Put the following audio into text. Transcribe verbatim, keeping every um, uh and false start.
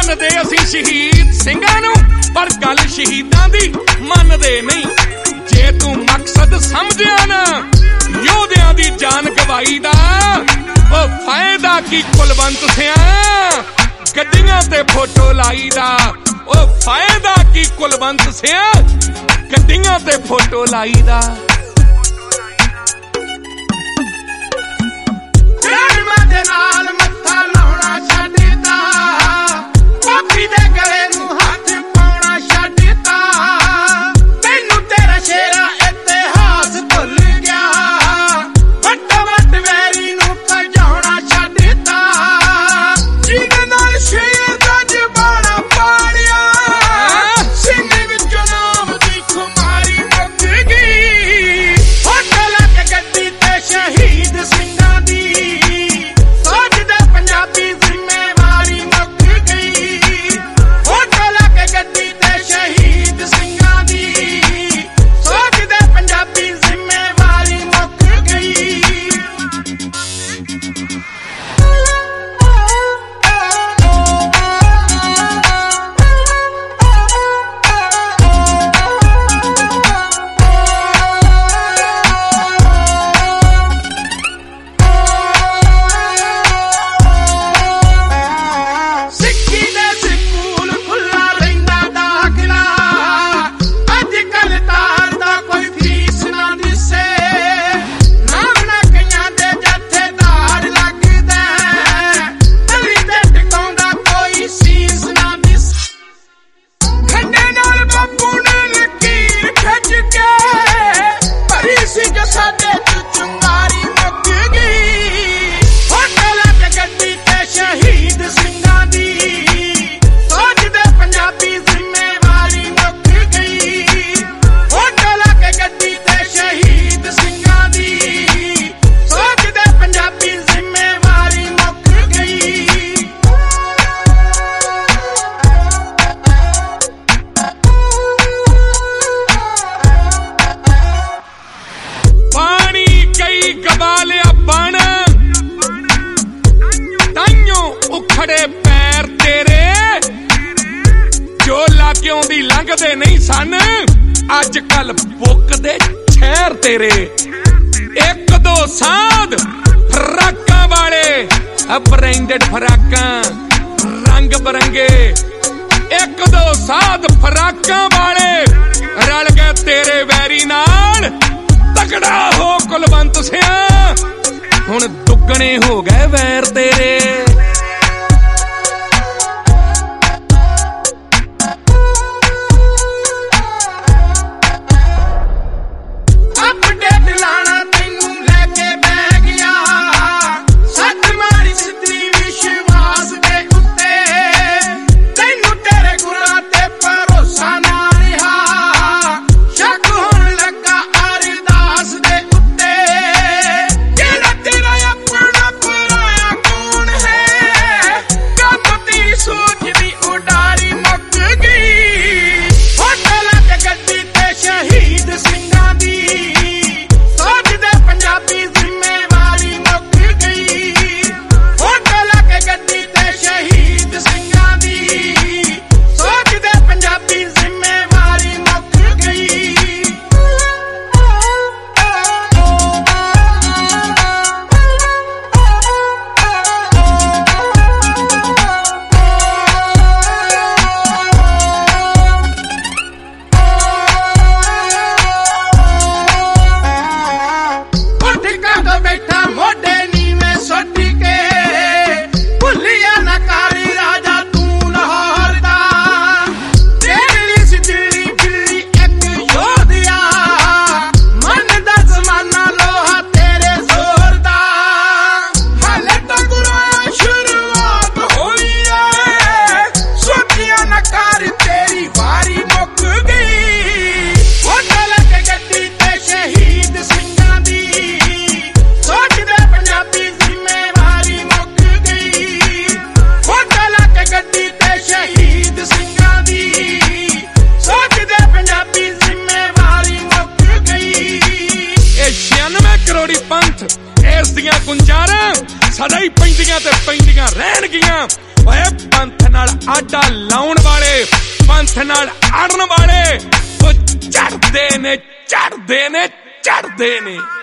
ਮੰਨਦੇ ਅਸੀਂ ਸ਼ਹੀਦ ਸਿੰਘਾਂ ਨੂੰ, ਪਰ ਗੱਲ ਸ਼ਹੀਦਾਂ ਦੀ ਮੰਨਦੇ ਨਹੀਂ। ਜੇ ਤੂੰ ਮਕਸਦ ਸਮਝਿਆ ਨਾ ਯੋਧਿਆਂ ਦੀ ਜਾਨ ਗਵਾਈ ਦਾ, ਉਹ ਫਾਇਦਾ ਕੀ ਕੁਲਵੰਤ ਸਿਆ ਗੱਡੀਆਂ ਤੇ ਫੋਟੋ ਲਾਈ ਦਾ। ਉਹ ਫਾਇਦਾ ਕੀ ਕੁਲਵੰਤ ਸਿਆ ਗੱਡੀਆਂ ਤੇ ਫੋਟੋ ਲਾਈ ਦਾ। ਦੇ ਨਾਲ ਮੱਥਾ ਲਾਉਣਾ ਛੱਡਤਾ, ਪਾਪੀ ਦੇ ਗਲੇ ਨੂੰ ਹੱਥ ਪਾਉਣਾ ਛੱਡਤਾ। ਤੈਨੂੰ ਤੇਰਾ ਸ਼ੇਰਾ ਇਤਿਹਾਸ ਭੁੱਲ ਗਿਆ, ਵੱਟ ਵੱਟ ਵੈਰੀ ਨੂੰ ਭਜਾਉਣਾ ਛੱਡਤਾ। ਜਿਹਦੇ ਨਾਲ ਸ਼ੇਰ ਦਾ ਜਬਾਨਾ ਪਾੜਿਆ, ਸੀਨੇ ਵਿੱਚੋਂ ਨਾਮ ਦੀ ਖੁਮਾਰੀ ਮੁੱਕ ਗਈ। ਹੋਟਲ ਕੇ ਗੱਡੀ ਤੇ ਸ਼ਹੀਦ ਸਿੰਘਾਂ ਦੀ ਲੰਘਦੇ ਨਹੀਂ ਸਨ ਅੱਜ ਕੱਲ ਬੁੱਕਦੇ ਸ਼ਹਿਰ ਤੇਰੇ। ਇੱਕ ਦੋ ਸਾਧ ਫਰਾਕਾਂ ਵਾਲੇ, ਬ੍ਰਾਂਡਡ ਫਰਾਕਾਂ ਰੰਗ ਬਰੰਗੇ। ਇੱਕ ਦੋ ਸਾਧ ਫਰਾਕਾਂ ਵਾਲੇ ਰਲ ਗਏ ਤੇਰੇ ਵੈਰੀ ਨਾਲ। ਤਕੜਾ ਹੋ ਕੁਲਵੰਤ ਸਿਆ, ਹੁਣ ਦੁੱਗਣੇ ਹੋ ਗਏ ਵੈਰ ਤੇਰੇ। ਸਦਾ ਹੀ ਪੈਂਦੀਆਂ ਤੇ ਪੈਂਦੀਆਂ ਰਹਿਣਗੀਆਂ। ਓਏ ਪੰਥ ਨਾਲ ਸਾਡਾ ਲਾਉਣ ਵਾਲੇ ਪੰਥ ਨਾਲ ਅੜਨ ਵਾਲੇ ਉਹ ਚੜਦੇ ਨੇ ਚੜਦੇ ਨੇ ਚੜਦੇ ਨੇ